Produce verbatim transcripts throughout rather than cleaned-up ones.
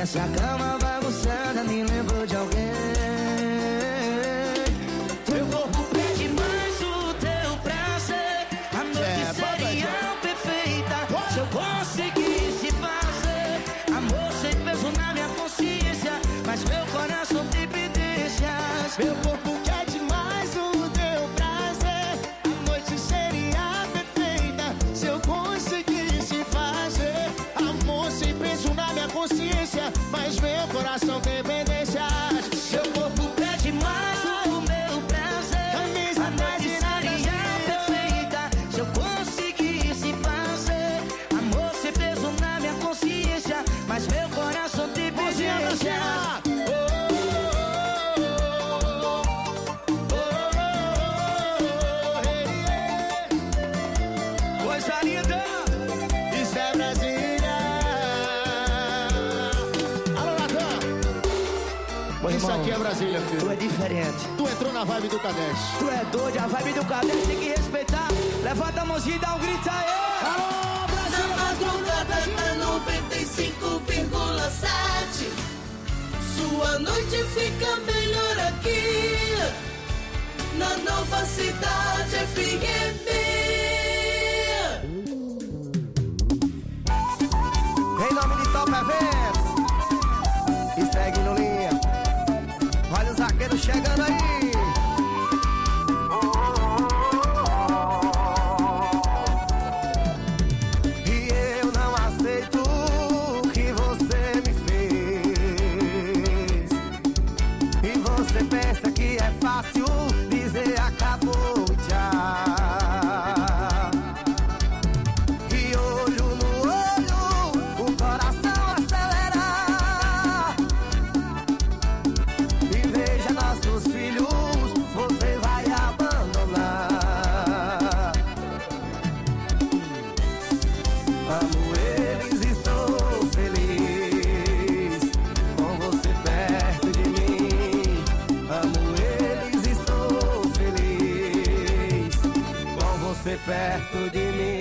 Nessa cama bagunçada me lembrou de alguém. Teu corpo pede mais o teu prazer. A noite é, seria perfeita se eu conseguisse fazer amor sem peso na minha consciência, mas meu coração tem pendências. Meu corpo quer demais o teu prazer. A noite seria perfeita se eu conseguisse fazer amor sem peso na minha consciência, mas meu coração tem pendências. Seu corpo pede mais o meu prazer. A noite seria perfeita se eu conseguisse fazer amor sem peso na minha consciência, mas meu coração tem pendências. Coisa linda, isso é Brasília. Alô, Natan. Isso aqui é Brasília, filho. Tu é diferente. Tu entrou na vibe do Cadete. Tu é doido, a vibe do Cadete tem que respeitar. Levanta a mãozinha e dá um grito aí. Alô, Brasília. Na madrugada da noventa e cinco vírgula sete, sua noite fica melhor aqui na nova cidade F M. Em nome de Top Eventos, e segue no linha. Olha o zagueiro chegando aí. E eu não aceito o que você me fez. E você pensa que é fácil dizer acabou e tchau. E olho no olho, o coração acelera. E veja nossos filhos, você vai abandonar. Amo eles e sou feliz com você perto de mim. Amo eles e sou feliz com você perto de mim.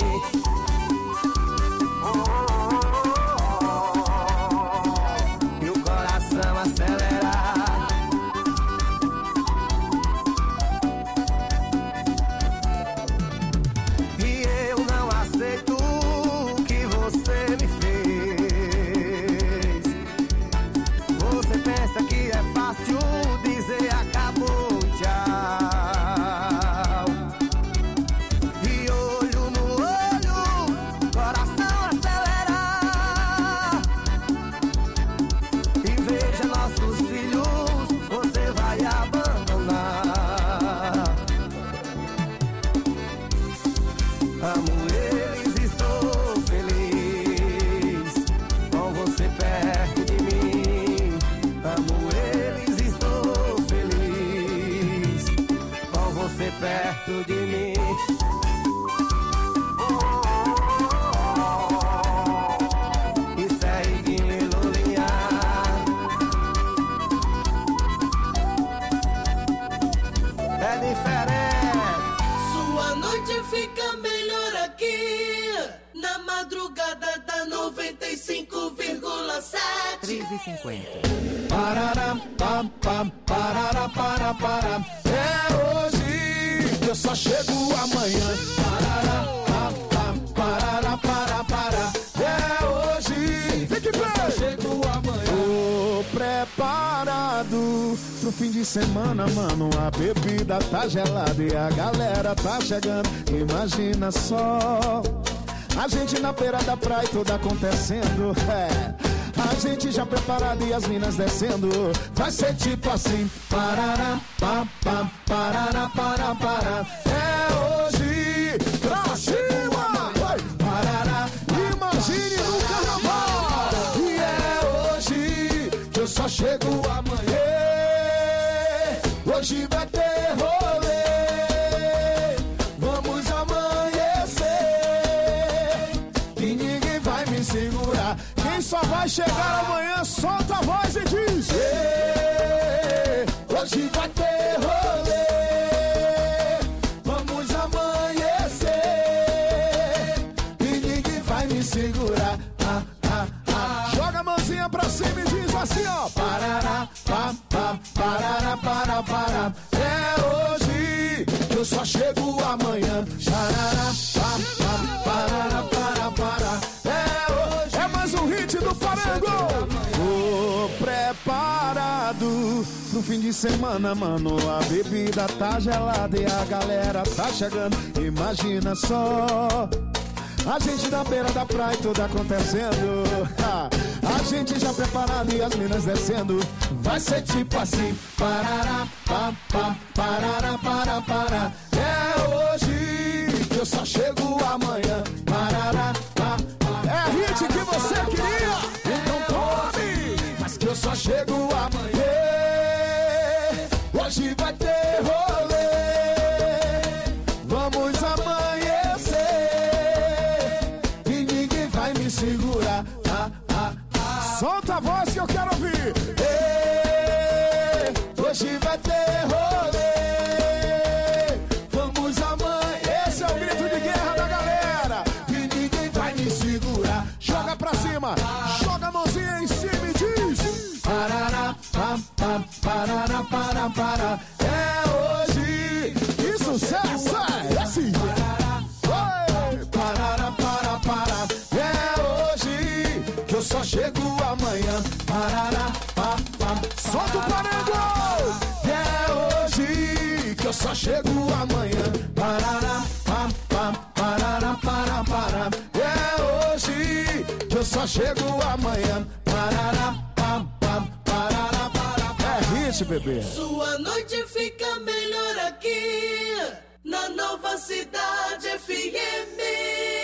E o coração acelera. E eu não aceito o que você me fez. Você pensa que é fácil dizer acabou e tchau. E olho no olho, coração acelera. E veja nossos filhos, você vai abandonar. Amo eles e sou feliz com você perto de mim. Amo eles e sou feliz com você perto de mim. E segue no linha. É diferente. Sua noite fica melhor aqui na madrugada da noventa e cinco vírgula sete. três e cinquenta. Pararam, pam, pam, parará, para, para. É hoje, eu só chego amanhã. Parará, pam, pam, parará, para, para. É hoje, eu só chego amanhã. Tô preparado pro fim de semana, mano. A bebida tá gelada e a galera tá chegando. Imagina só, a gente na beira da praia e tudo acontecendo. É, a gente já preparado e as minas descendo. Vai ser tipo assim: parará, pam, pam, parará, para, para. É hoje, pra cima, vai, parará. Imagine no carnaval. E é hoje que eu só chego amanhã. Hoje vai ter rolê, vamos amanhecer. E ninguém vai me segurar. Quem só vai chegar amanhã, solta a voz e diz: hoje vai ter rolê, vamos amanhecer. E ninguém vai me segurar. Ah, ah, ah. Joga a mãozinha pra cima e diz: tipo assim, ó. Parará, pam, pam, parará, para, para. É hoje que eu só chego amanhã. Parará, pam, pam, parará, para, para. É hoje. É mais um hit do Parango. Tô preparado pro fim de semana, mano. A bebida tá gelada e a galera tá chegando. Imagina só, a gente na beira da praia e tudo acontecendo. A gente já preparado e as minas descendo. Vai ser tipo assim. Parará, pam, pam, parará, para, para. É hoje que eu só chego amanhã. Parará, pam, pam. É hit que você queria, então tome. Mas que eu só chego amanhã. Hoje vai ter rolê. Vamos amanhecer e ninguém vai me segurar. Ah, ah, ah. Solta a voz que eu quero ouvir. Ei, hoje vai ter rolê. Vamos amanhecer. Esse é o grito de guerra da galera. E ninguém vai me segurar. Joga pra cima, joga a mãozinha em cima e diz: parará, pam, pam, parará, para, para. É hoje. Que sucesso é esse? Oi, parará, para, para. É hoje que eu só chego amanhã. Parará, pam, pam. Solta o Parango. É hoje que eu só chego amanhã. Parará, pam, pam, parará, para, para. É hoje que eu só chego amanhã. Parará, pam, pam, parará, para, para. É hit, bebê. Sua noite fica melhor aqui na Nova Cidade F M.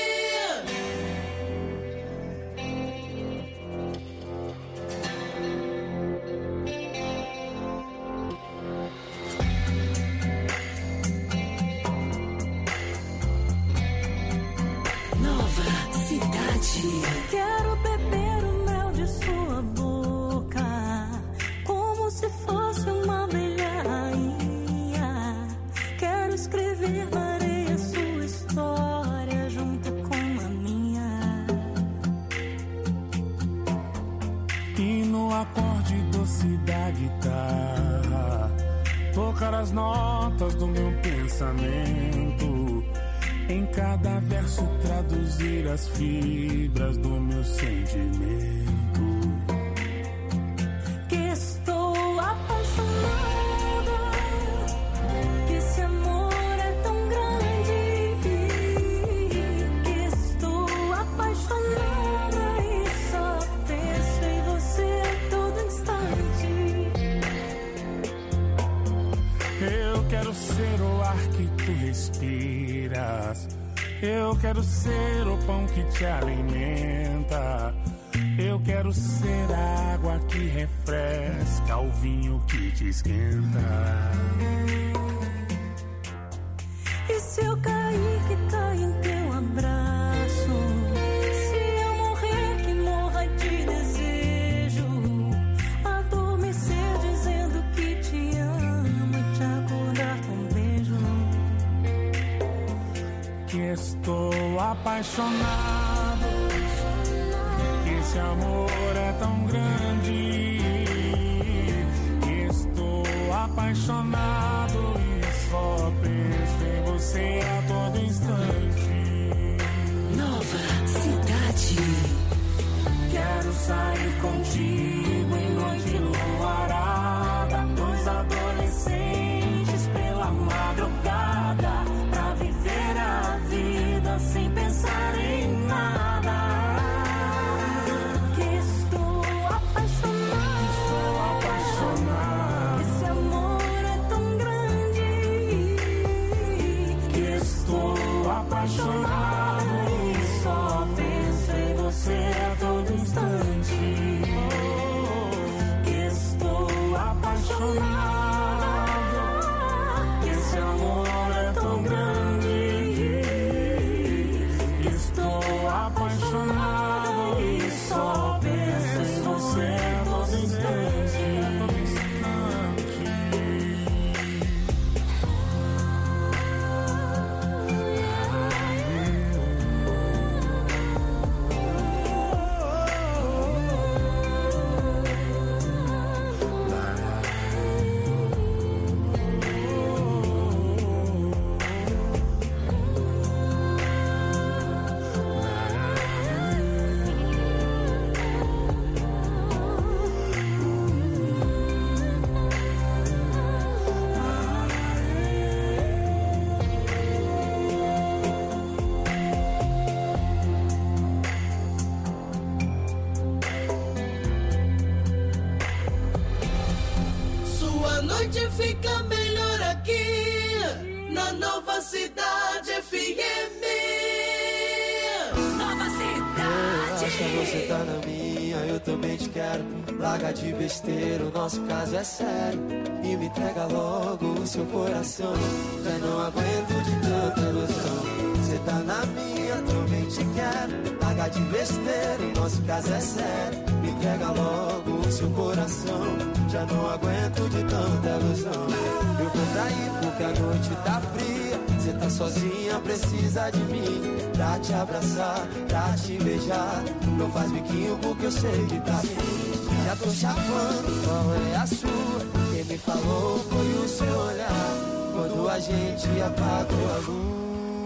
Nova Cidade. Quero beber o mel de sua boca, como se fosse uma abelha rainha. Quero escrever na areia sua história junto com a minha. E no acorde doce da guitarra, tocar as notas do meu pensamento. Em cada verso traduzir as fibras do meu sentimento. Que estou apaixonada, que esse amor é tão grande. Que estou apaixonada e só penso em você a todo instante. Eu quero ser o ar que tu respiras. Eu quero ser o pão que te alimenta. Eu quero ser a água que refresca, o vinho que te esquenta. E se eu cair, que caia em teu abraço. Se eu morrer, que morra de desejo. Adormecer dizendo que te amo e te acordar com um beijo. Que estou apaixonado, que esse amor é tão grande. Que estou apaixonado e só penso em você a todo instante. Nova Cidade. Quero sair contigo em noite luarada, dois adolescentes pela madrugada, pra viver a vida sem pensar em nada. Que estou apaixonada, Estou apaixonado, esse amor é tão grande. que estou apaixonado e só penso em você a todo instante. noite fica melhor aqui, na Nova Cidade F M. Nova Cidade. Acha que você tá na minha, eu também te quero. Larga de besteira, o nosso caso é sério. E me entrega logo o seu coração. Já não aguento de tanta ilusão. Você tá na minha, também te quero. Larga de besteira, o nosso caso é sério. Me entrega logo o seu coração. Já não aguento de tanta ilusão. Eu vou trair porque a noite tá fria. Você tá sozinha, precisa de mim. Pra te abraçar, pra te beijar. Não faz biquinho porque eu sei que tá bem. Já tô chapando, qual é a sua? Quem me falou foi o seu olhar. Quando a gente apagou a luz.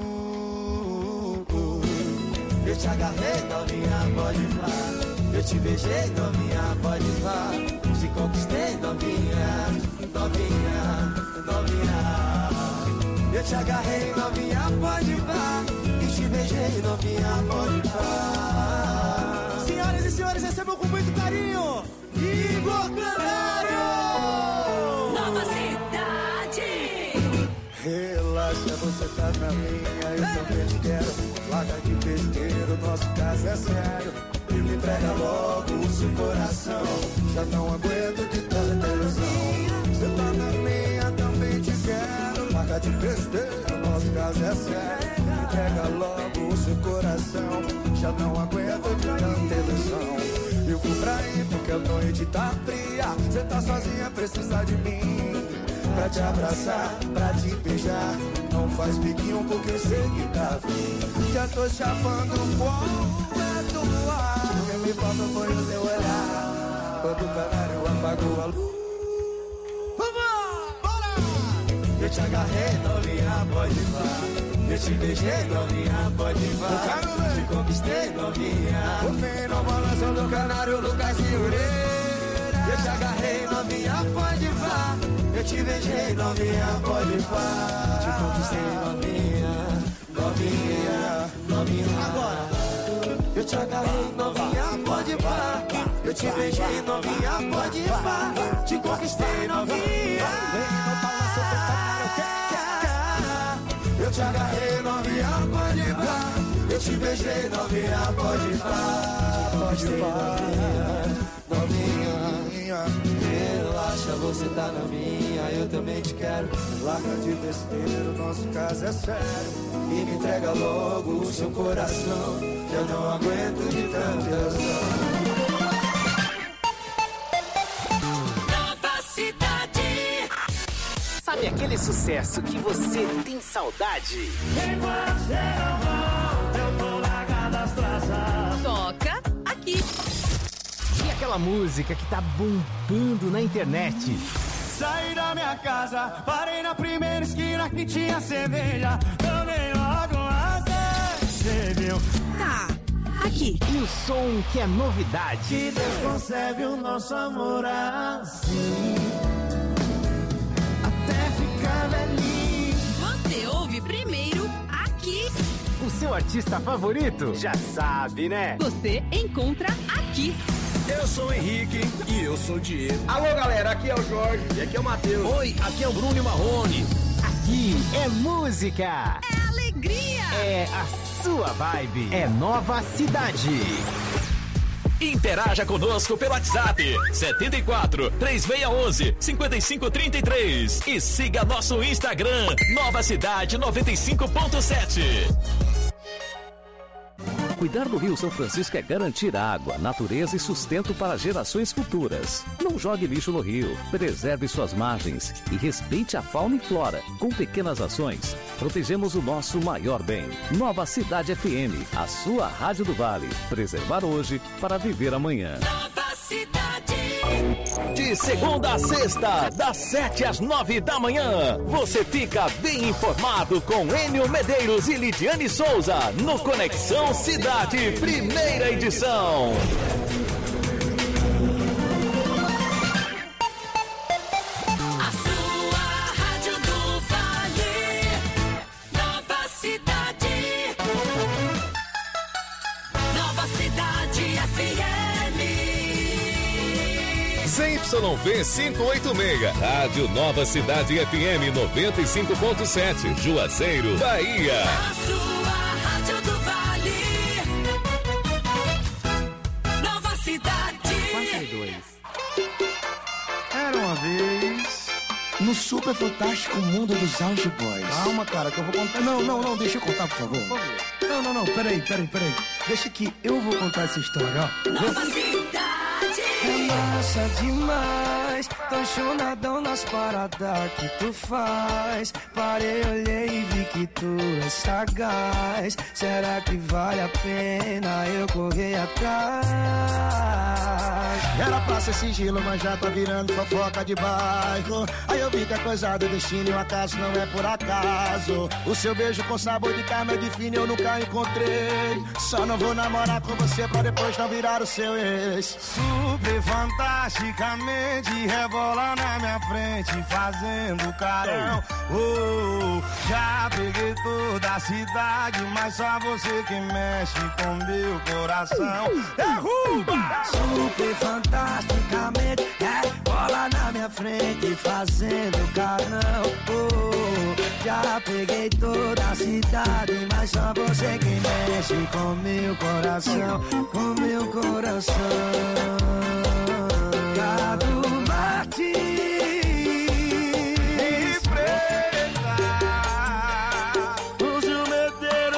Eu te agarrei, novinha, pode vá. Eu te beijei, novinha, pode vá. Te conquistei, novinha, novinha, novinha. Eu te agarrei, novinha, pode vá. E te beijei, novinha, pode vá. Senhoras e senhores, recebam com muito carinho Igor Canário! Nova Cidade. Relaxa, você tá na minha, eu também te quero. Larga de besteira, o nosso caso é sério. E me entrega logo o seu coração. Já não aguento de tanta ilusão. Você tá na minha, também te quero. Larga de besteira, o nosso caso é sério. Me entrega logo o seu coração. Já não aguento de tanta ilusão. Eu vou pra ir porque a noite tá fria. Você tá sozinha, precisa de mim. Pra te abraçar, pra te beijar. Não faz biquinho porque eu sei que tá fim. Já tô chapando o fogo do ar. O que me falta foi o seu olhar. Quando o canário apagou a luz. Vamos, bora! Eu te agarrei, novinha, pode vá. Eu te beijei, novinha, pode vá. Te conquistei, novinha. O fino balançando do canário, Lucas e Ureira. Eu te agarrei, novinha, pode vá. Eu te beijei, novinha, pode vá. Te conquistei, novinha, novinha, novinha. Agora. Eu te agarrei, novinha, pode vá. Eu te beijei, novinha, pode vá. Te conquistei, novinha. Eu te agarrei, novinha, pode vá. Eu te beijei, novinha, pode vá. Pode vá, novinha. Relaxa, você tá na minha, eu também te quero. Larga de besteira, o nosso caso é sério. E me entrega logo o seu coração. Já não aguento de tanta ilusão. Nova Cidade. Sabe aquele sucesso que você tem saudade? Enquanto você não volta, eu tô largado as traças. Toca aqui. E aquela música que tá bombando na internet? Saí da minha casa, parei na primeira esquina que tinha cerveja. Tomei logo a você viu? Tá, aqui. E o som que é novidade? Que Deus concebe o nosso amor assim, até ficar velhinho. Você ouve primeiro aqui. O seu artista favorito? Já sabe, né? Você encontra aqui. Eu sou o Henrique e eu sou o Diego. Alô, galera, aqui é o Jorge e aqui é o Matheus. Oi, aqui é o Bruno e Marrone. Aqui é música. É alegria. É a sua vibe. É Nova Cidade. Interaja conosco pelo WhatsApp setenta e quatro, três seis um um, cinco cinco três três e siga nosso Instagram Nova Cidade noventa e cinco ponto sete. Cuidar do Rio São Francisco é garantir água, natureza e sustento para gerações futuras. Não jogue lixo no rio, preserve suas margens e respeite a fauna e flora. Com pequenas ações, protegemos o nosso maior bem. Nova Cidade F M, a sua rádio do Vale. Preservar hoje para viver amanhã. Nova Cidade. De segunda a sexta, das sete às nove da manhã, você fica bem informado com Enio Medeiros e Lidiane Souza no Conexão Cidade, primeira edição. A sua rádio do Vale. Nova Cidade. Nova Cidade F M. Z Y V quinhentos e oitenta e seis, Rádio Nova Cidade F M noventa e cinco ponto sete, Juazeiro, Bahia. A sua Rádio do Vale. Nova Cidade. quarenta e dois. Era uma vez no super fantástico mundo dos Auge Boys. Calma, cara, que eu vou contar. Não, não, não, deixa eu contar, por favor. Por favor. Não, não, não, peraí, peraí, peraí. Deixa que eu vou contar essa história, ó. Nova Cidade. É massa demais, tô chonadão nas paradas que tu faz. Parei, olhei e vi que tu é sagaz. Será que vale a pena eu correr atrás? Era pra ser sigilo, mas já tá virando fofoca de bairro. Aí eu vi que é coisa do destino e o acaso não é por acaso. O seu beijo com sabor de carne define eu nunca encontrei. Só não vou namorar com você pra depois não virar o seu ex. Super fantasticamente rebola na minha frente fazendo carão. Oh, já peguei toda a cidade, mas só você que mexe com meu coração. Derruba! Super fantasticamente rebola na minha frente fazendo carão. Oh, já peguei toda a cidade, mas só você que mexe com meu coração, com meu coração. Cadu Martins e preta, o Jumeteiro.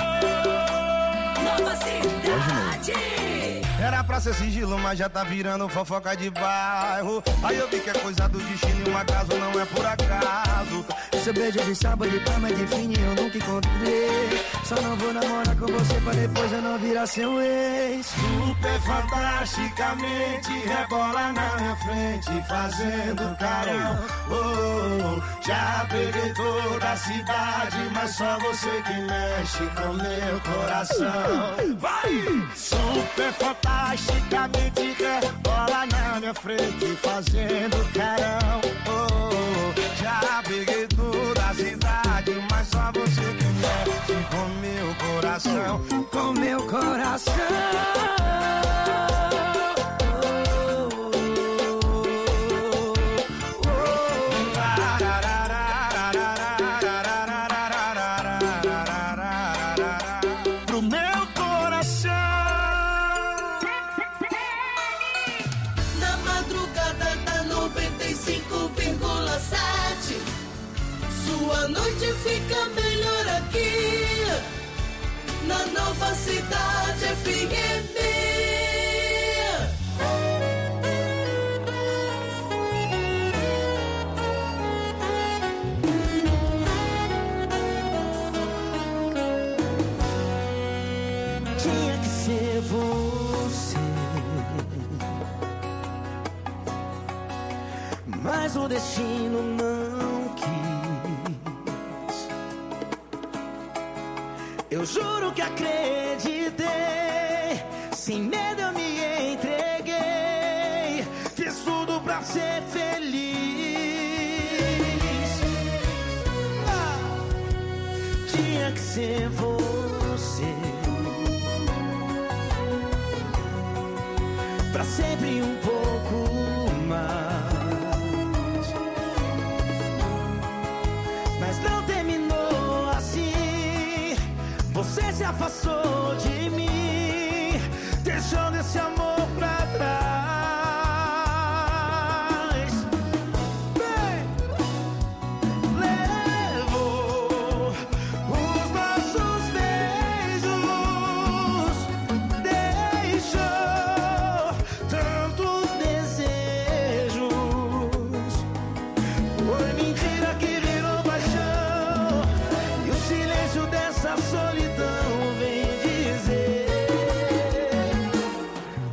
Nova Cidade. Era pra ser sigilo, mas já tá virando fofoca de bairro. Aí eu vi que é coisa do destino e um acaso não é por acaso. Seu beijo de sábado de cama é de fine, eu nunca encontrei. Só não vou namorar com você pra depois eu não virar seu ex. Super fantasticamente rebola na minha frente fazendo carão. Oh, já peguei toda a cidade, mas só você que mexe com meu coração. Vai! Super fantasticamente rebola na minha frente fazendo carão. Oh, já peguei toda a cidade, mas só você que mexe com meu coração, com meu coração. Pro meu coração. Na madrugada da noventa e cinco vírgula sete, sua noite fica melhor aqui. Na Nova Cidade F M. Tinha que ser você, mas o destino não quis. Eu juro que acreditei, sem medo eu me entreguei. Fiz tudo pra ser feliz. Ah, tinha que ser você, pra sempre um pouco mais. Mas não terminou assim. Você se afastou de mim, deixando esse amor pra trás. Bem, levou os nossos beijos, deixou tantos desejos. Foi mentira que virou paixão, e o silêncio dessa solidão vem dizer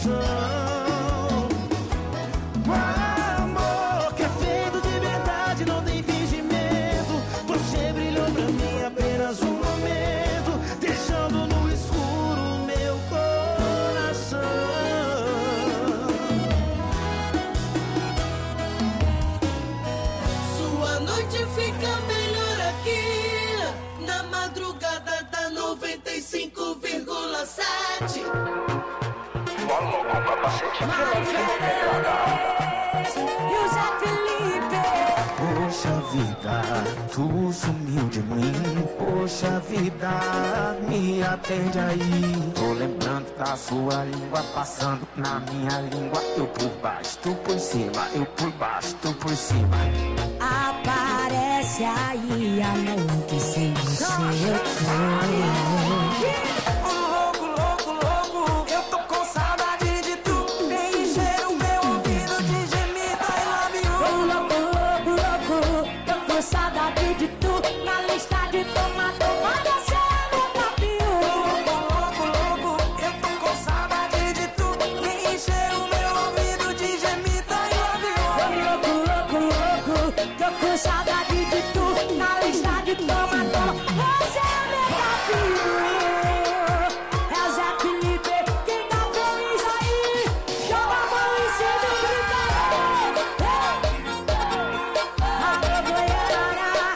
Amor que é feito de verdade, não tem fingimento. Você brilhou pra mim apenas um momento, deixando no escuro meu coração. Sua noite fica melhor aqui, na madrugada da noventa e cinco vírgula sete. Falou com o capacete. E o Zé Felipe. Poxa vida, tu sumiu de mim. Poxa vida, me atende aí. Tô lembrando da sua língua passando na minha língua. Eu por baixo, tu por cima. Eu por baixo, tu por cima. Aparece aí a mão que sem você eu tô. Louco, louco, louco, eu tô com saudade de tu. Vem encher o meu ouvido de gemido, I love you. Louco, louco, louco, tô com saudade de tu. Na lista de tomador, você é meu papinho. Louco, louco, eu tô com saudade de tu. Vem encher o meu ouvido de gemido, I love you. Louco, louco, louco, tô com saudade de tu. Na lista de tomador, você é meu papinho. É o Zé Felipe, quem tá feliz aí, joga a mão em cima e grita. Alô, Goiânia.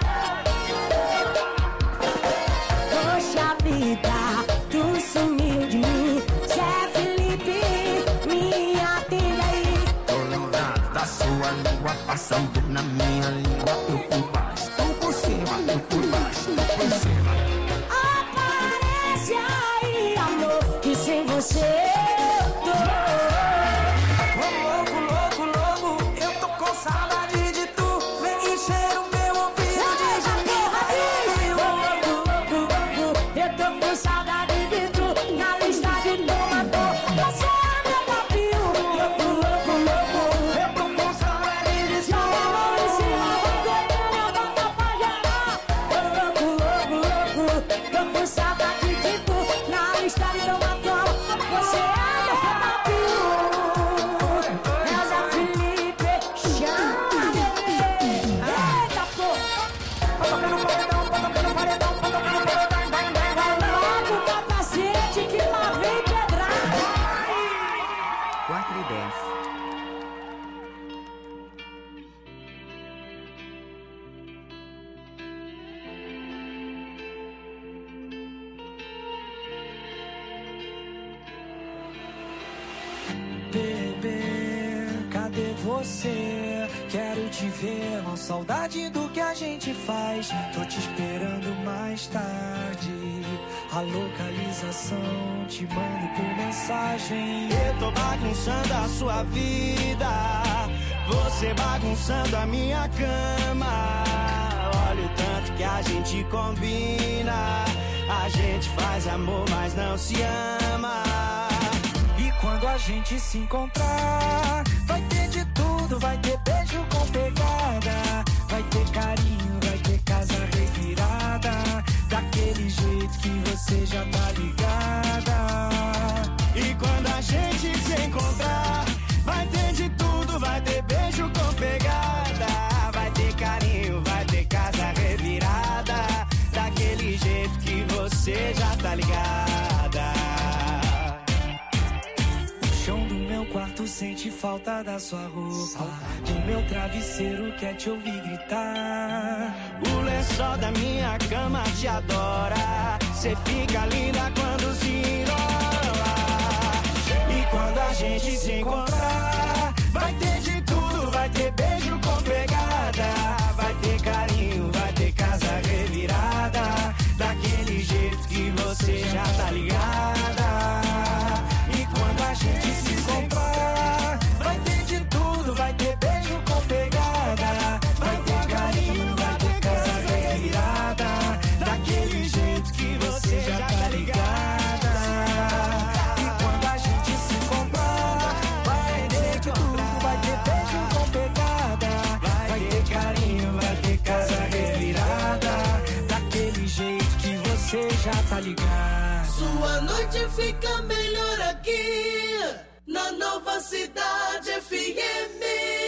Poxa vida, tu sumiu de mim. Zé Felipe, me atende aí. Tô lembrando da sua língua passando na minha língua. Eu por baixo, tu por cima. Eu por baixo, tu por cima. Aparece aí, amor, que sem você eu tô. Louco, louco, louco, eu tô com saudade de tu. Vem encher o meu ouvido de gemido. Louco, louco, louco, eu tô com saudade de tu. Na lista de tomador, você é meu papinho. Louco, louco, louco, Eu tô com saudade de tu. joga a mão em cima, vou ganhar, bota pra gerar. Louco, louco, louco, tô com saudade de tu. Na lista de tomador, você é meu papinho. É o Zé Felipe, chama, bebê. Eita, pô. Tô tocando paredão, tô tocando paredão, tô tocando paredão. Vai, vai, vai, vai. Coloca o capacete que lá vem pedrada. quatro e dez. Bebê, cadê você? Quero te ver, com saudade do que a gente faz. Tô te esperando mais tarde. A localização te mando por mensagem. Eu tô bagunçando a sua vida, você bagunçando a minha cama. Olha o tanto que a gente combina. A gente faz amor, mas não se ama. E quando a gente se encontrar, vai ter de tudo, vai ter beijo com pegada, vai ter carinho, vai ter casa revirada, daquele jeito que você já tá ligada. E quando a gente se encontrar, vai ter de tudo, vai ter beijo com pegada, vai ter carinho, vai ter casa revirada, daquele jeito que você já tá ligada. Chão do meu quarto sente falta da sua roupa. O meu travesseiro quer te ouvir gritar. O lençol da minha cama te adora. Cê fica linda quando se enrola. E quando a gente se encontrar, vai ter de tudo, vai ter beijo com pegada, vai ter carinho, vai ter casa revirada, daquele jeito que você já tá ligada. E quando a gente se encontrar, vai ter de tudo, vai ter beijo com pegada, vai ter carinho, vai ter casa revirada, daquele jeito que você já tá ligada. E quando a gente se encontrar, vai ter de tudo, vai ter beijo com pegada, vai ter carinho, vai ter casa revirada, daquele jeito que você já tá ligado. Sua noite fica melhor aqui, na sua nova cidade F M.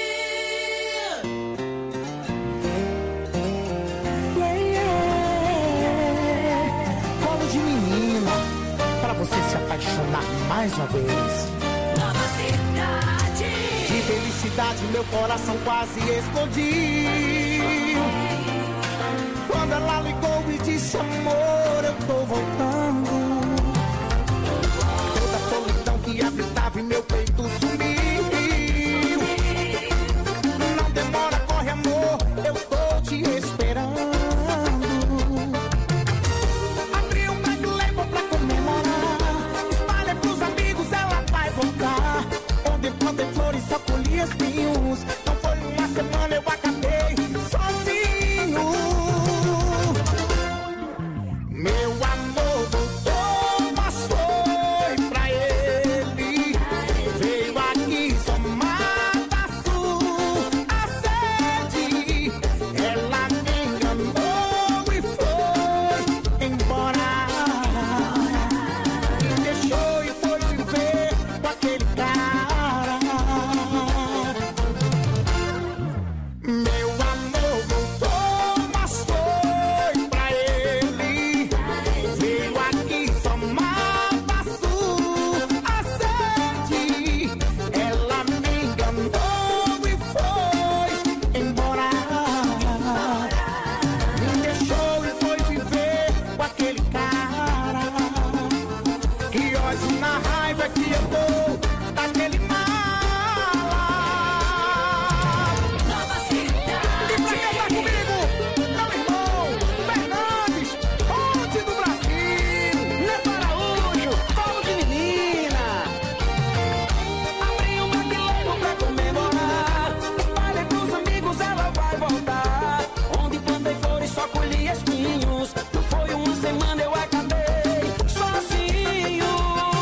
Yeah, yeah. Colo de menina, pra você se apaixonar mais uma vez. Nova cidade. De felicidade meu coração quase explodiu quando ela ligou e disse: amor, eu tô voltando. Toda a solidão que habitava em meu peito sumiu. Não demora, corre amor, eu tô te esperando. Abri um Black Label pra comemorar. Espalha pros amigos, ela vai voltar. Onde plantei flores só colhi espinhos. Não foi uma semana, eu acabei sozinho. Meu amor voltou, mas foi pra ele. Veio aqui só mata a sede. Ela me enganou e foi embora. Me deixou e foi viver com aquele cara. Meu amor voltou, mas foi pra ele. Veio aqui só mata a sede. Ela me enganou e foi embora. Me deixou e foi viver com aquele cara. Que ódio na raiva que eu dou daquele mala. Nova cidade. E pra cantar comigo, meu irmão Fernandes, Ponte do Brasil, Neto Araújo, Colo de menina. Abri um Black Label pra comemorar. Espalhei pros amigos, ela vai voltar. Onde plantei flores só colhi espinhos. Não foi uma semana, eu acabei sozinho.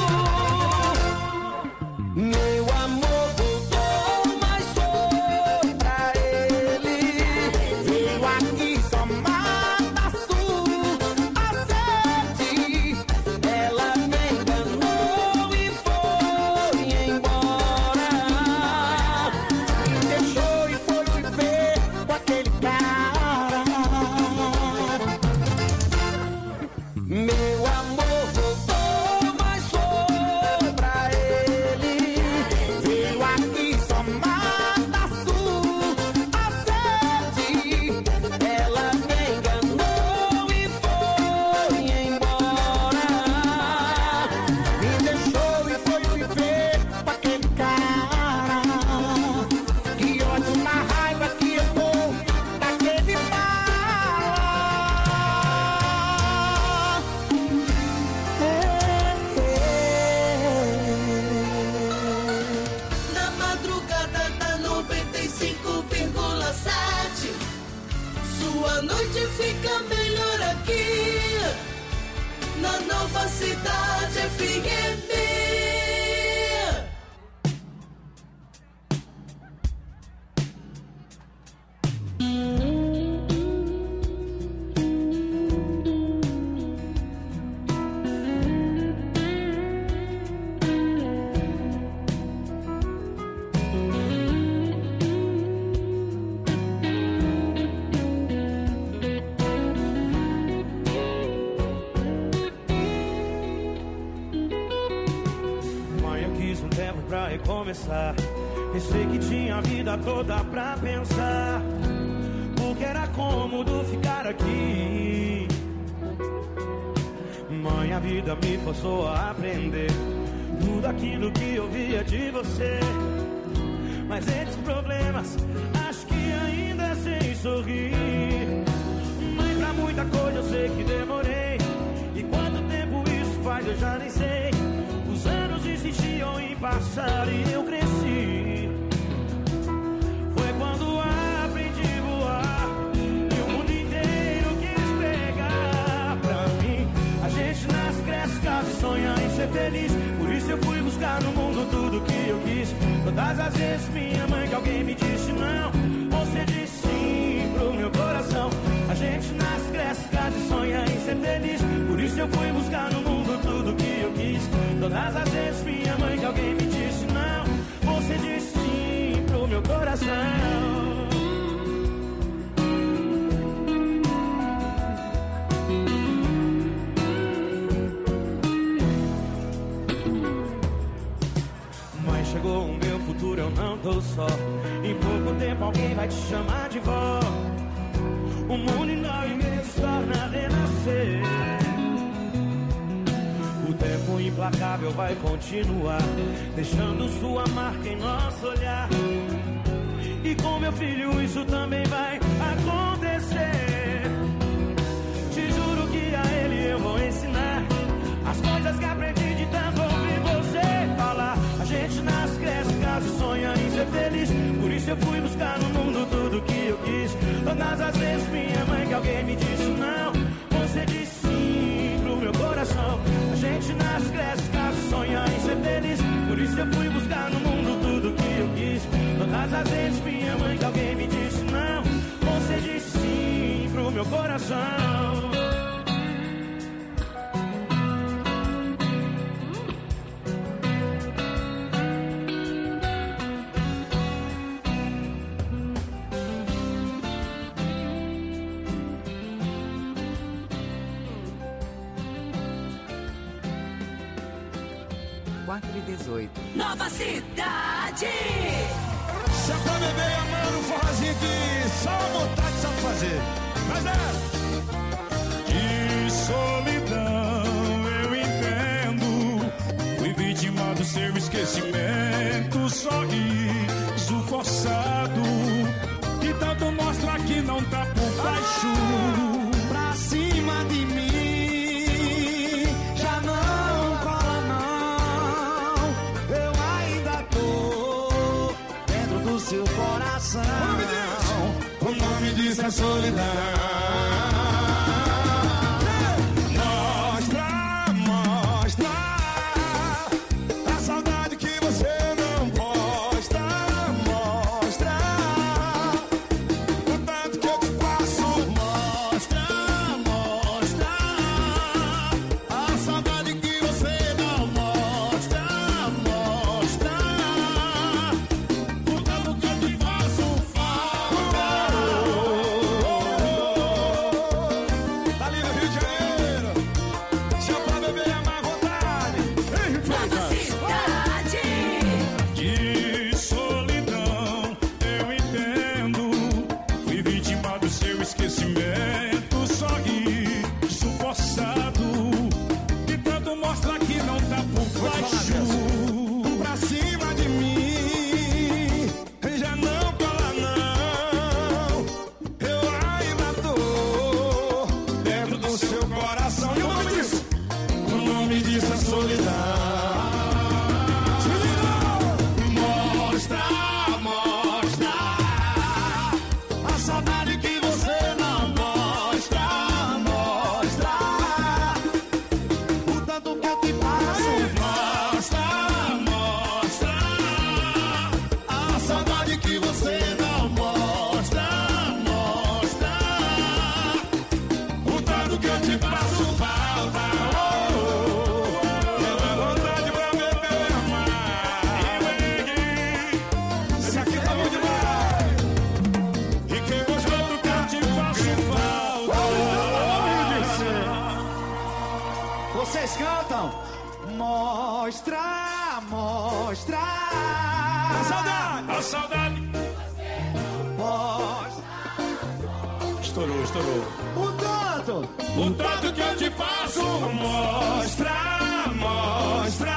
Meu amor voltou, mas foi pra ele. Veio aqui só mata a sede. Ela me enganou e foi embora. Me deixou e foi viver com aquele cara. Meu amor voltou, mas foi pra ele. Veio aqui só mata a sede. Ela me enganou e foi embora. Me deixou e foi viver com aquele cara. Que ódio na raiva que eu dou daquele mala. Na madrugada da noventa e cinco vírgula sete, sua noite fica melhor aqui na nova cidade F M. Mãe, eu quis um tempo pra recomeçar. Pensei que tinha a vida toda pra pensar, porque era cômodo ficar aqui. Mãe, a vida me forçou a aprender tudo aquilo que eu via de você. Mas esses problemas, acho que ainda sei sorrir. Mãe, pra muita coisa eu sei que demorei. E quanto tempo isso faz eu já nem sei. Os anos insistiam em passar e eu cresci. Foi quando aprendi a voar e o mundo inteiro quis pegar pra mim. A gente nasce, cresce, casa e sonha em ser feliz. Por isso eu fui buscar no mundo tudo que eu quis. Todas as vezes minha mãe que alguém me disse não, você disse sim pro meu coração. A gente nasce, cresce, casa e sonha em ser feliz. Por isso eu fui buscar no mundo tudo que eu quis. Todas as vezes minha mãe que alguém me disse não. chegou o meu futuro, eu não tô só. Em pouco tempo alguém vai te chamar de vó. O mundo enorme se torna a renascer. O tempo implacável vai continuar, deixando sua marca em nosso olhar. E com meu filho isso também vai acontecer. Te juro que a ele eu vou ensinar as coisas que aprendi de tanto ouvir você falar. A gente nasce, cresce, casa e sonha em ser feliz. Por isso eu fui buscar no mundo tudo que eu quis. Todas as vezes minha mãe que alguém me disse não, você disse sim pro meu coração. A gente nasce, cresce, casa e sonha em ser feliz. Por isso eu fui buscar no mundo tudo que eu quis. Todas as vezes minha mãe que alguém me disse não, você disse sim pro meu coração. quatro e dezoito. Nova Cidade. Se é pra beber e amar um forrozinho que só a vontade sabe fazer. Mas é. De solidão eu entendo. Fui vítima do seu esquecimento. Sorriso forçado que tanto mostra que não tá por baixo. Ah, pra cima de mim já não cola não. Eu ainda tô dentro do seu coração. O nome disso é solidão. Mostra, mostra a saudade que você não posta. Mostra o tanto que eu te passo. Mostra, mostra a saudade que você não mostra. Mostra o tanto que eu te faço falta. Tá ali no Rio de Janeiro. Se eu pra beber e amar à vontade. Nova Cidade. De solidão eu entendo. Fui vítima do seu esquecimento. Sorriso forçado que tanto mostra que não tá por baixo. Pra cima de mim já não cola não. Eu ainda tô dentro do seu coração. E o nome disso? O nome disso é solidão. Mostra, mostra a saudade que você não mostra. Mostra o tanto que eu te passo. Mostra, mostra a saudade que você não mostra. Mostra o tanto que eu te passo falta. Pela vontade pra beber e amar. Esse aqui tá bom demais. E quem gostou do que eu te faço falta. Vocês cantam? Mostra, mostra a saudade. A saudade. Mostra. Estourou, estourou. O tanto, O tanto que eu te faço. mostra, mostra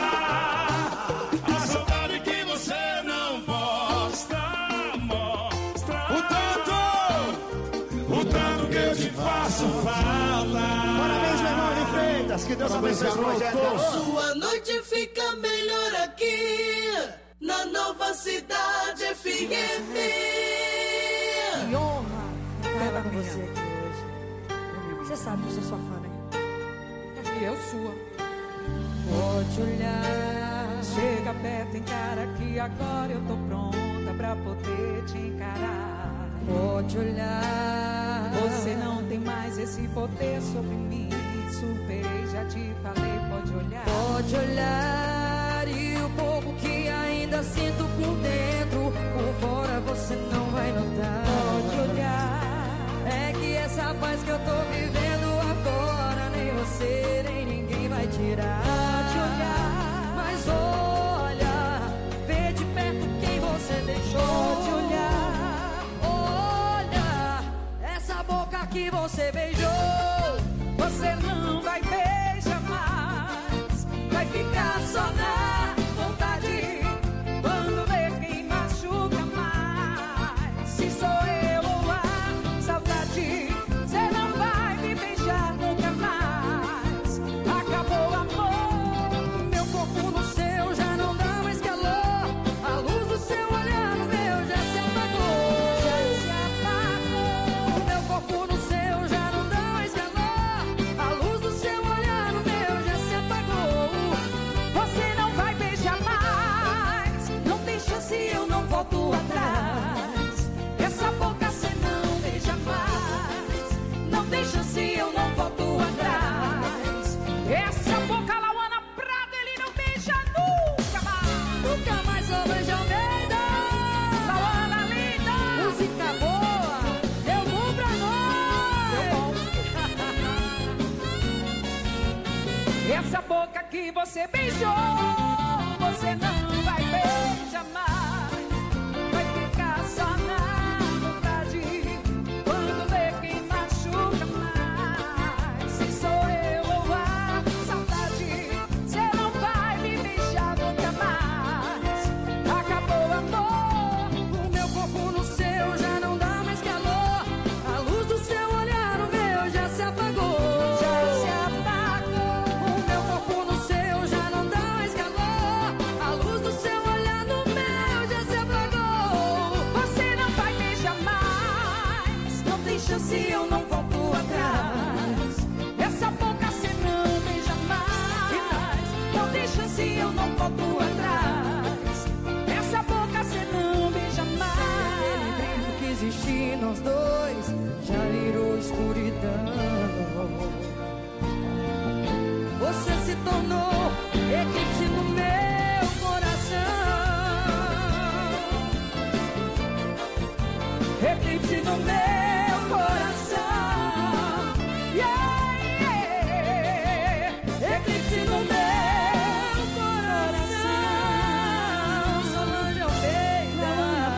A saudade que você não posta. Mostra o tanto, o tanto que eu te faço falta. Parabéns, meu irmão de Freitas, que Deus abençoe esse projeto. Sua noite fica melhor aqui na Nova Cidade F M. Que honra estar com você aqui hoje. Você sabe que eu sou sua fã, né? E eu sua. Pode olhar, chega perto, encara que agora eu tô pronta pra poder te encarar. Pode olhar, você não tem mais esse poder sobre mim. Superei, já te falei, pode olhar. Pode olhar e o pouco que ainda sinto por dentro, por fora você não vai notar. Pode olhar, é que essa paz que eu tô vivendo agora nem você nem ninguém vai tirar. Pode olhar, mas olha, só dá vontade quando vê quem machuca mais. Se sou eu ou a saudade, cê não vai me beijar nunca mais. Acabou o amor, meu corpo no seu já não dá mais calor. A luz do seu olhar no meu já se apagou. Já se apagou, meu corpo no seu já não dá mais calor. A luz do seu olhar no meu já se apagou. Você não vai beijar mais, não tem chance, eu não volto atrás. Essa boca cê não beija mais, não tem chance, eu não volto atrás. Essa boca Lauana Prado, ele não beija nunca mais. Nunca mais eu beijo Almeida. Lauana linda, música boa, deu bom pra nós. Deu bom. Essa boca que você beijou, você não vai beijar mais. Vai ficar só na vontade quando vê quem machuca mais. Se sou eu ou a saudade, cê não vai me beijar nunca mais. Acabou o amor, o meu corpo no seu já não dá mais calor. A luz do seu olhar no meu já se apagou. Já se apagou, o meu corpo no seu já não dá mais calor. A luz do seu olhar no meu já se apagou. Você não vai beijar mais, não tem chance, eu não volto atrás. Essa boca cê não beija mais, não tem chance, eu não volto atrás. Essa boca cê não beija mais. Aquele brilho que existe nós dois já virou escuridão. Você se tornou eclipse no meu coração. Eclipse no meu coração. Yeah, yeah. Eclipse no meu coração. Solange Almeida.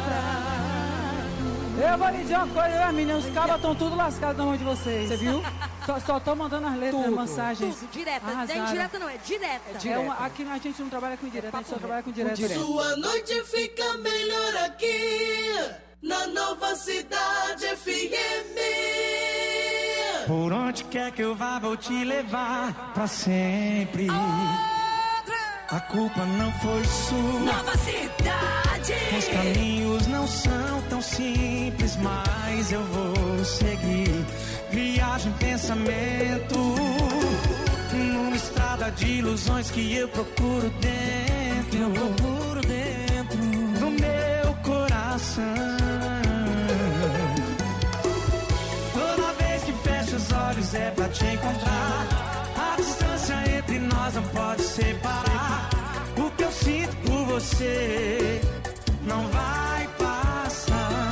Eu vou lhe dizer uma coisa, meninas, os cabas estão tudo lascados na mão de vocês. Você viu? Só, só tô mandando as letras, Tudo. as mensagens. Tudo, direta. Não é Arrasaram. indireta, não, é direta. É uma, aqui a gente não trabalha com indireta, a gente só trabalha com direta. Sua noite fica melhor aqui, na Nova Cidade F M. Por onde quer que eu vá, vou te levar pra sempre. A culpa não foi sua. Nova Cidade. Os caminhos não são tão simples, mas eu vou seguir. Viagem, pensamento, numa estrada de ilusões que eu procuro dentro. Eu procuro dentro do meu coração. Toda vez que fecho os olhos é pra te encontrar. A distância entre nós não pode separar. O que eu sinto por você não vai passar.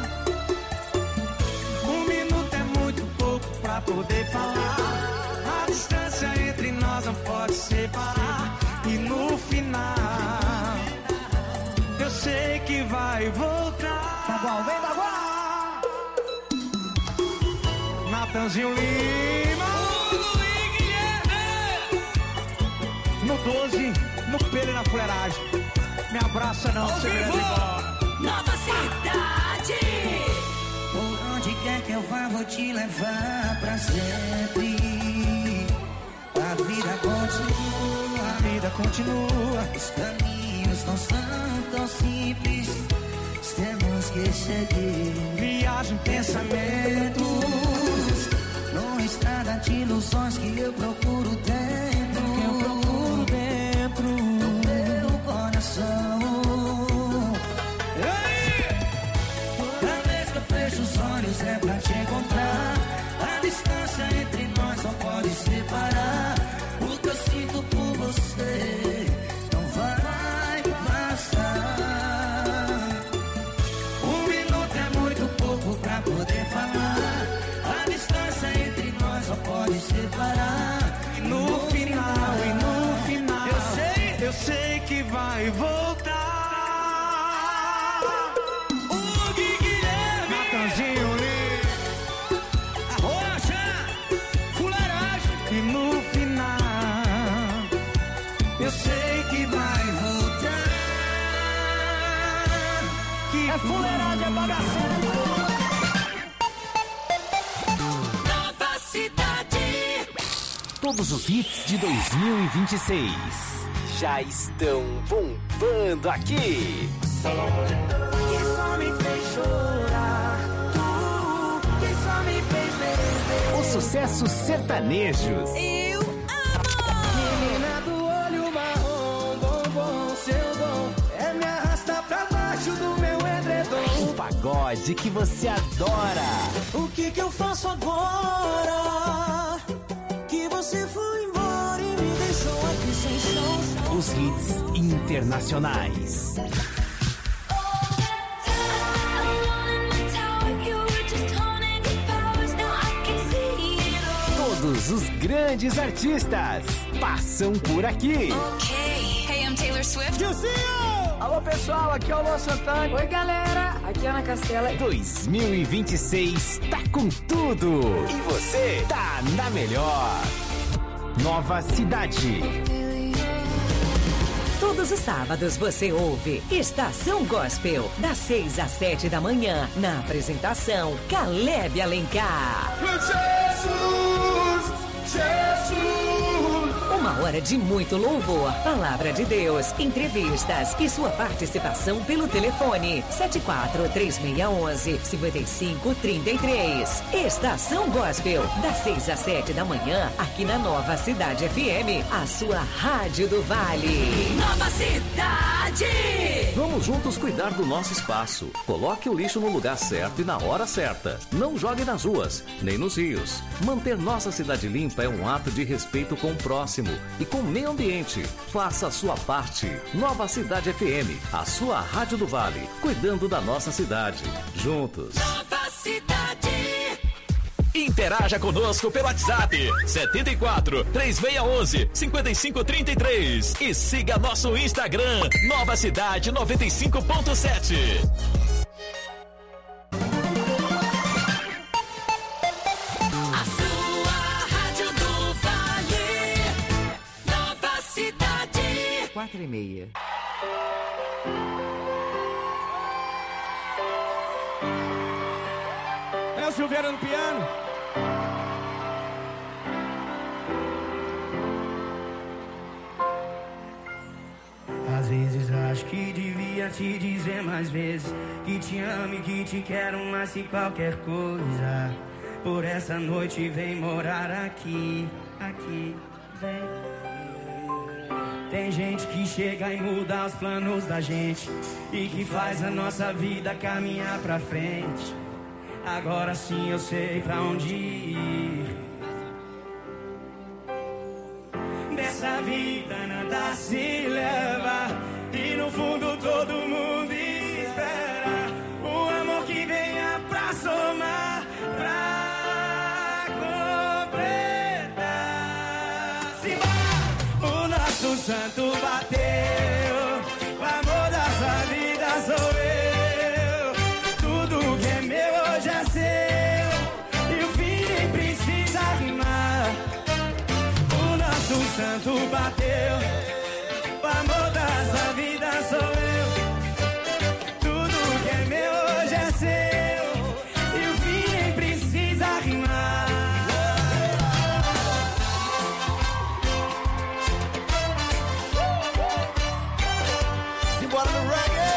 Um minuto é muito pouco pra poder falar. A distância entre nós não pode separar. E no final eu sei que vai voltar. Tá bom, vem da bola! Natanzinho Lima, no doze, no pelo e na fuleiragem. Me abraça não, você me leva embora. Nova Cidade. Por onde quer que eu vá, vou te levar pra sempre. A vida continua, a vida continua. Os caminhos não são tão simples, temos que seguir. Viagem, pensamentos, numa estrada de ilusões que eu procuro dentro. Que eu procuro dentro do meu coração. Toda vez que eu fecho os olhos é pra te encontrar. A distância entre nós não pode separar. O que eu sinto por você não vai passar. Um minuto é muito pouco pra poder falar. A distância entre nós não pode separar. E no final, e no final eu sei, eu sei que vai voltar. O Guilherme, Natanzinho Lima, Arrocha, fuleiragem. E no final eu sei que vai voltar. Que é fuleiragem, é bagaceira. Nova Cidade. Todos os hits de dois mil e vinte e seis já estão bombando aqui. Que só me fez chorar, tu que só me fez beber. Os sucessos sertanejos. Eu amo. Menina do olho marrom, bombom, seu dom é me arrastar pra baixo do meu edredom. O pagode que você adora. O que que eu faço agora? Que você foi embora e me deixou aqui sem chão. Os hits internacionais. Todos os grandes artistas passam por aqui. Ok. Hey, I'm Taylor Swift. Alô, pessoal, aqui é o Luan Santana. Oi, galera, aqui é Ana Castela. dois mil e vinte e seis tá com tudo. E você tá na melhor. Nova Cidade. Todos os sábados você ouve Estação Gospel, das seis às sete da manhã, na apresentação Caleb Alencar. Jesus, Jesus. Uma hora de muito louvor, palavra de Deus, entrevistas e sua participação pelo telefone sete quatro três seis um um cinco cinco três três. Estação Gospel, das seis às sete da manhã, aqui na Nova Cidade F M, a sua rádio do Vale. Nova Cidade! Vamos juntos cuidar do nosso espaço. Coloque o lixo no lugar certo e na hora certa. Não jogue nas ruas, nem nos rios. Manter nossa cidade limpa é um ato de respeito com o próximo e com o meio ambiente. Faça a sua parte. Nova Cidade F M, a sua rádio do Vale, cuidando da nossa cidade. Juntos. Nova Cidade. Interaja conosco pelo WhatsApp setenta e quatro, três seis um um, cinco cinco três três e siga nosso Instagram Nova Cidade noventa e cinco ponto sete. A sua rádio do Vale. Nova Cidade. Quatro e meia. É o Silveira no piano. Às vezes acho que devia te dizer mais vezes que te amo e que te quero mais que qualquer coisa. Por essa noite vem morar aqui, aqui, vem. Tem gente que chega e muda os planos da gente e que faz a nossa vida caminhar pra frente. Agora sim eu sei pra onde ir. Dessa vida nada se leva e no fundo todo mundo espera o amor que venha pra somar, pra completar. Simbora! O nosso santo bateu, o amor da sua vida sou eu. Tudo que é meu hoje é seu e o fim nem precisa rimar. O nosso santo bateu, o amor da sua vida sou eu. Tudo que é meu hoje é seu e o fim nem precisa rimar. Simbora no reggae.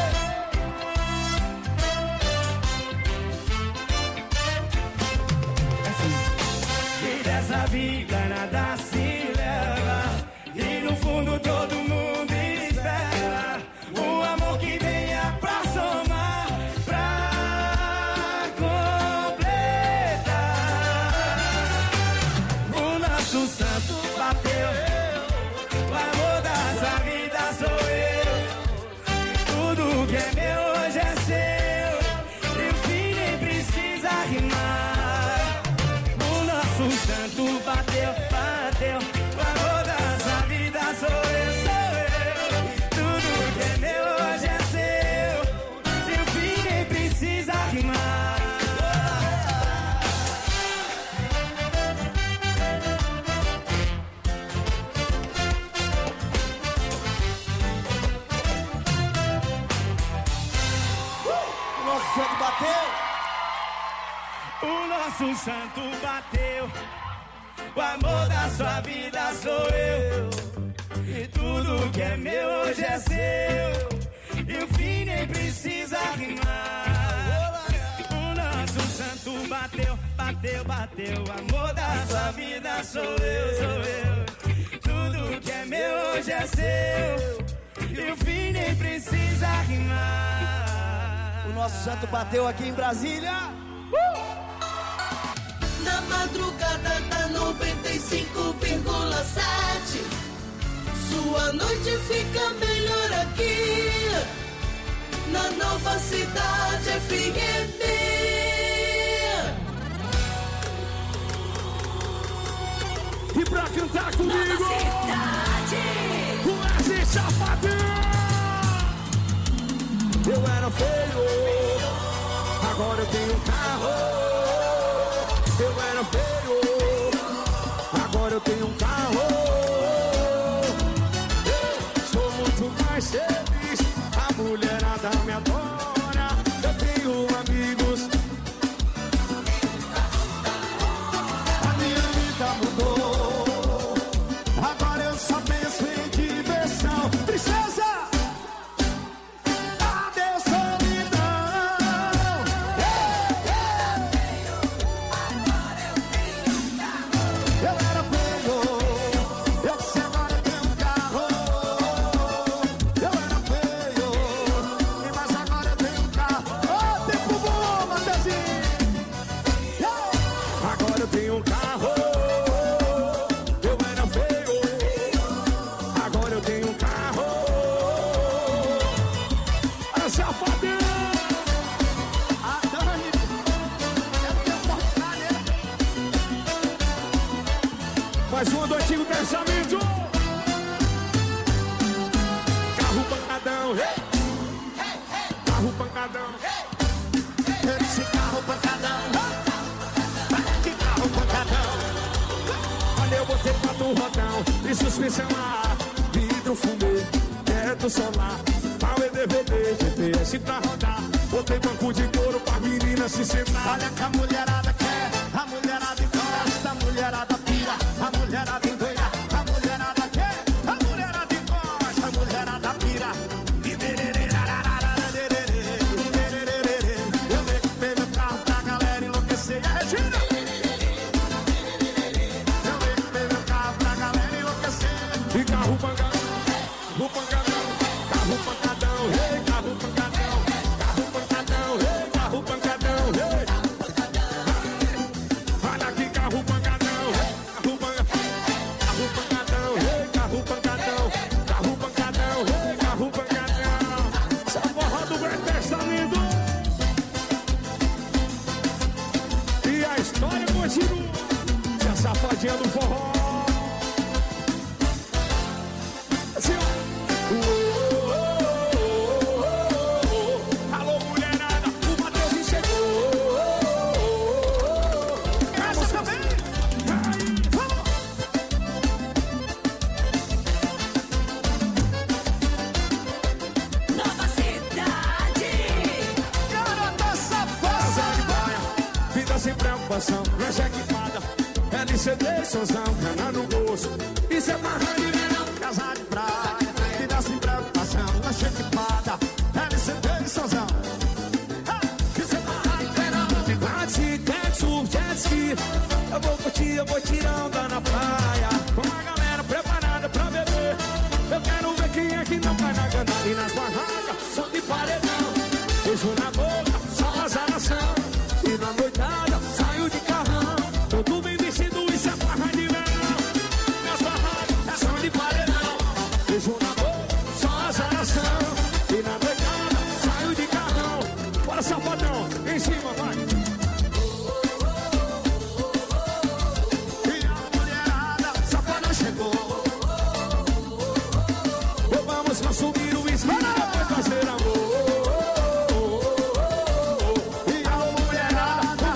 E dessa vida nada se leva e no fundo todo mundo espera o amor que venha pra somar, pra completar. O nosso santo bateu, o amor da sua vida sou eu. Tudo que é meu hoje é seu e o fim nem precisa rimar. O nosso santo bateu, bateu. nosso santo bateu. O amor da sua vida sou eu. E tudo que é meu hoje é seu. E o fim nem precisa rimar. O nosso santo bateu, bateu, bateu. O amor da sua vida sou eu, sou eu. Tudo que é meu hoje é seu. E o fim nem precisa rimar. O nosso santo bateu aqui em Brasília. Uh! Na madrugada da noventa e cinco vírgula sete, sua noite fica melhor aqui. Na Nova Cidade F M. E pra cantar comigo, Nova Cidade, o Wesley Safadão. Eu era feio, agora eu tenho um carro. Eu era feio, agora eu tenho um carro. Eu sou muito mais feliz, a mulherada me adora. Eu tenho amigos. A minha vida mudou, agora eu só penso em diversão. Princesa! Adeus, solidão. Eu era feio, eu disse agora eu tenho um carro. Eu era feio, mas agora eu tenho um carro. Ô, tempo bom, Mateuzinho. Agora eu tenho um carro. Eu era feio, agora eu tenho um carro. A safadão. A Dani, eu tenho fortuna, né? Mais uma do Antigo Testamento. Carro pancadão, hey! Carro pancadão, esse carro pancadão, que carro pancadão. Olha, eu botei quatro rodão e suspensão a vidro fumê, teto solar, pau e D V D, G P S pra rodar. Botei banco de couro pra menina se sentar. Olha que a mulherada quer, a mulherada encosta, a mulherada pira, a mulherada endoida, a mulherada quer, a mulherada encosta, a mulherada pira. Eu levei meu carro pra galera enlouquecer. É Regina! Eu levei meu carro pra galera enlouquecer. E carro pancadão, carro pancadão, carro pancadão, hey, carro pancadão, carro pancadão, hey, carro pancadão, hey. Olha aqui, carro pancadão, hey, carro pancadão, carro pancadão, hey, carro pancadão, carro pancadão, hey, carro pancadão. Essa porra do Velho Testamento. E a história continua. Se a safadinha do forró. Assim, ó. Alô, mulherada, o Mateuzinho chegou. Essa também. Aí, vamos. Nova Cidade, Garota safada. Vida sem preocupação, lanche equipada. L C D, sonzão, cana no bolso. Isso é marra de verão, casa de praia. Vida sem preocupação, lanche equipada. L C D, sonzão. Isso é marra de verão. De bate, jet, surf, jet ski. Eu vou curtir, eu vou tirar onda na praia. Com a galera preparada pra beber. Eu quero ver quem é que não vai na gandaia. E nas barracas, som de paredão. Beijo na boca, só azaração. E na noitada, saio de carrão. Todo bem vestido, isso é farra de verão. Nas barracas, é som de paredão. Beijo na boca, só azaração. E na noitada, saio de carrão. Bora, safadão, em cima, vai. E a mulherada, safadão chegou. Vamos consumir o uísque e depois fazer amor. E a mulherada,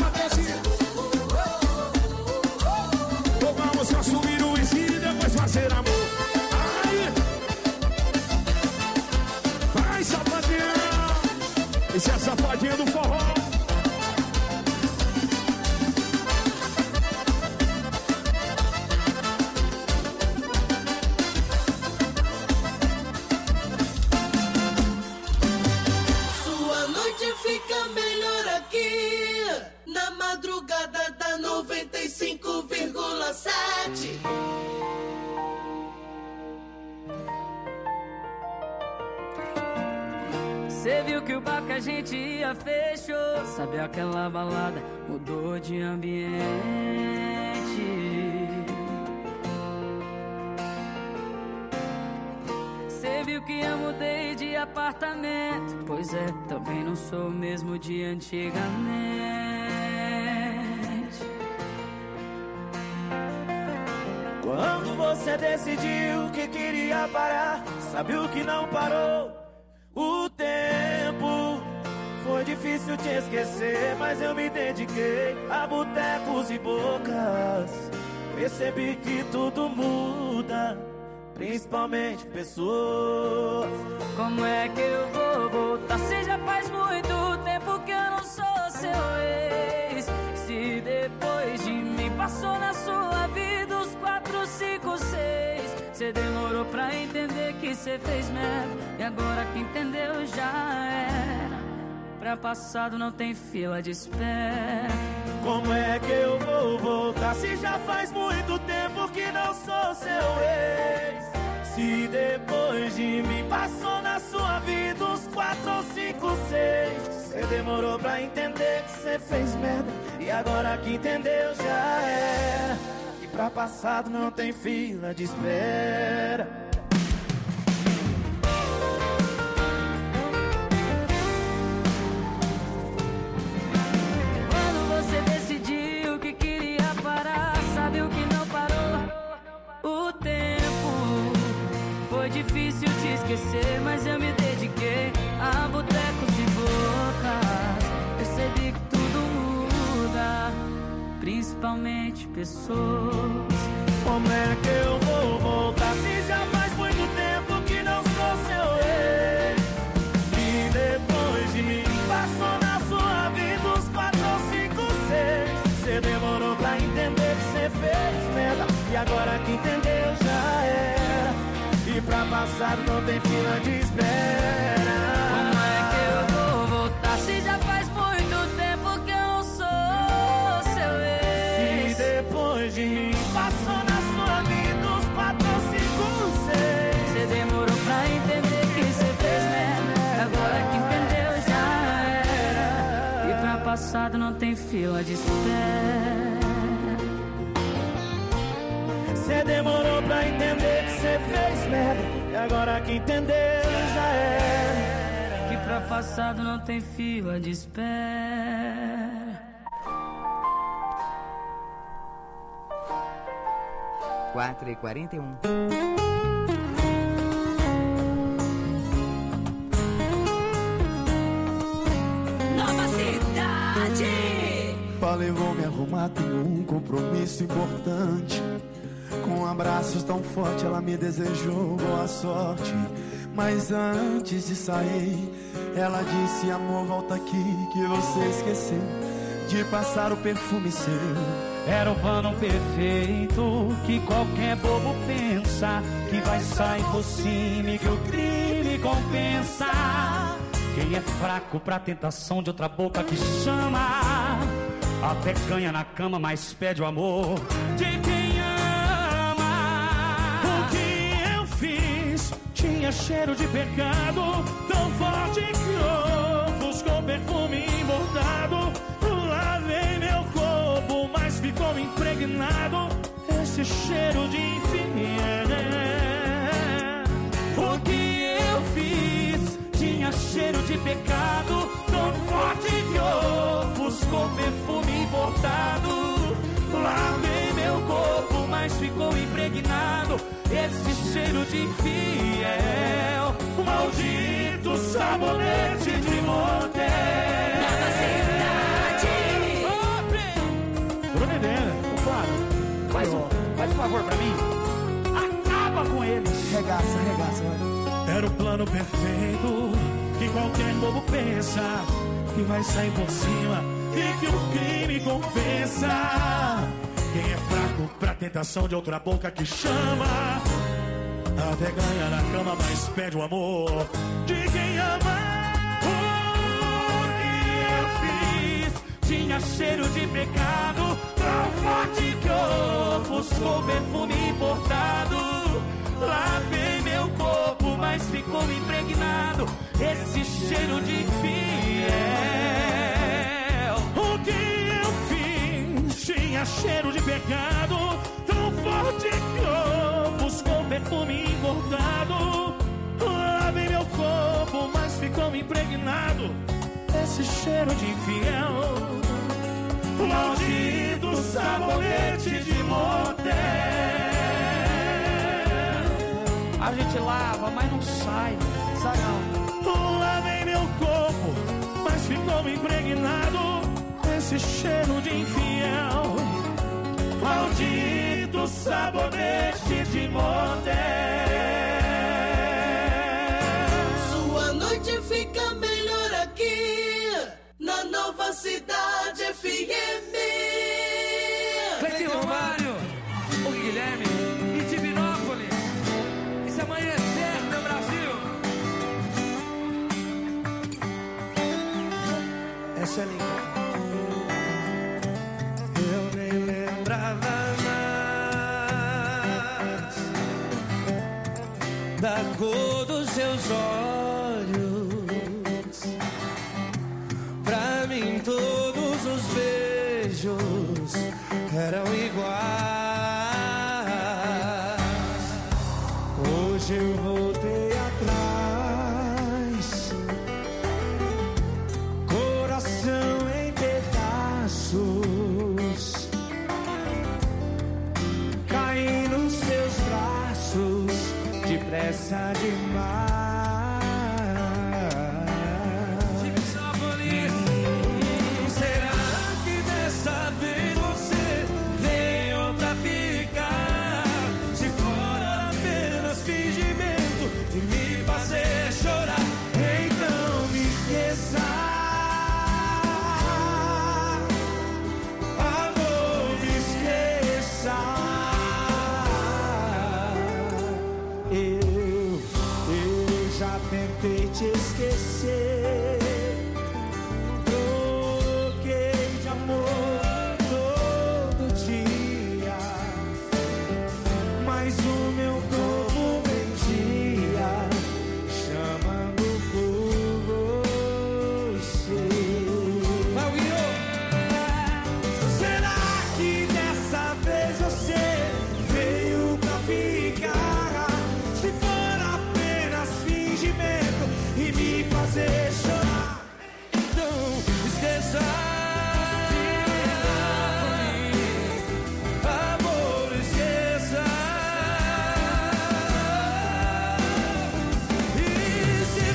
vamos consumir o uísque e depois fazer amor. Aí, vai, safadinha. Esse é a safadinha do forró. Cê viu que o bar que a gente ia fechou. Sabe aquela balada mudou de ambiente. Cê viu que eu mudei de apartamento. Pois é, também não sou o mesmo de antigamente. Quando você decidiu que queria parar, sabe o que não parou? O tempo. Foi difícil te esquecer, mas eu me dediquei a botecos e bocas. Percebi que tudo muda, principalmente pessoas. Como é que eu vou voltar se já faz muito tempo que eu não sou seu ex? Se depois de mim passou na sua vida os quatro, cinco, seis. Cê demorou pra entender que cê fez merda, e agora que entendeu já era. Pra passado não tem fila de espera. Como é que eu vou voltar se já faz muito tempo que não sou seu ex? Se depois de mim passou na sua vida uns quatro ou cinco, seis. Cê demorou pra entender que cê fez merda, e agora que entendeu já era. E pra passado não tem fila de espera. Difícil te esquecer, mas eu me dediquei a botecos e bocas. Percebi que tudo muda, principalmente pessoas. Como é que eu vou voltar se já faz muito tempo que não sou seu ex? Se depois de mim passou na sua vida uns quatro ou cinco, seis. Cê demorou pra entender que cê fez merda, e agora que entendeu já era. E pra passar não tem fila de espera. Como é que eu vou voltar se já faz muito tempo que eu não sou seu ex? Se depois de mim passou na sua vida uns quatro ou cinco, seis. Cê demorou pra entender que cê fez merda, agora que entendeu já era. E pra passado não tem fila de espera. Cê demorou pra entender que cê fez merda, e agora que entendeu já era. Que pra passado não tem fila de espera. quatro e quarenta e um. Nova Cidade. Falei, vou me arrumar, tenho um compromisso importante. Com abraços tão fortes ela me desejou boa sorte. Mas antes de sair, ela disse, amor, volta aqui, que você esqueceu de passar o perfume seu. Era o plano perfeito que qualquer bobo pensa, que vai sair por cima e que o crime compensa. Quem é fraco pra tentação de outra boca que chama, até ganha na cama, mas pede o amor de quem ama. O que eu fiz tinha cheiro de pecado, tão forte que ofuscou perfume importado. Lavei meu corpo, mas ficou impregnado esse cheiro de infiel. O que eu fiz tinha cheiro de pecado, tão forte que ofuscou perfume importado. Lavei meu corpo, mas ficou impregnado esse cheiro de infiel. O maldito sabonete de motel. Nova Cidade. Bruno Helena, claro. Faz um, faz um favor pra mim. Acaba com eles. Regaça, regaça, vai. Era o plano perfeito que qualquer bobo pensa, que vai sair por cima e que o crime compensa. Quem é fraco pra tentação de outra boca que chama, até ganha na cama, mas pede o amor de quem ama. O que eu fiz tinha cheiro de pecado, tão forte que ofuscou perfume importado. Lavei meu corpo, mas ficou impregnado pegado esse cheiro de infiel. O que eu fiz tinha cheiro de pecado, tão forte que eu buscou perfume engordado. Lavei meu corpo, mas ficou impregnado esse cheiro de infiel. Maldito sabonete de motel. A gente lava, mas não sai, sai não. Lavei meu corpo, mas ficou impregnado esse cheiro de infiel. Maldito sabonete de motel. Sua noite fica melhor aqui na Nova Cidade F M. Cleiton Romário, o Guilherme e Divinópolis. Esse amanhecer, meu Brasil. Essa é linda. Eu nem lembrava mais da cor dos seus olhos. Pra mim todos os beijos eram iguais. Hoje eu voltei atrás, coração em pedaços, caí nos seus braços depressa demais. Tentei te esquecer,